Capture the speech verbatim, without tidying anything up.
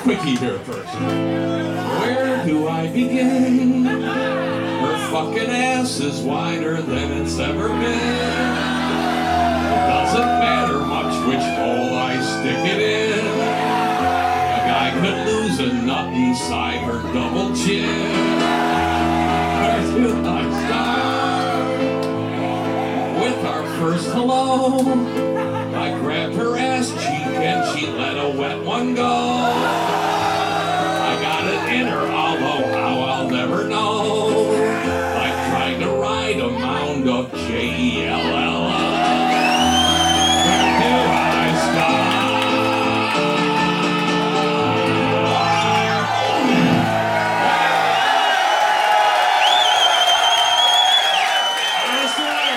quickie here first. Where do I begin? Her fucking ass is wider than it's ever been. It doesn't matter much which hole I stick it in. A guy could lose a nut inside her double chin. Where do I start? With our first hello, I grabbed her ass cheek and she let a wet one go.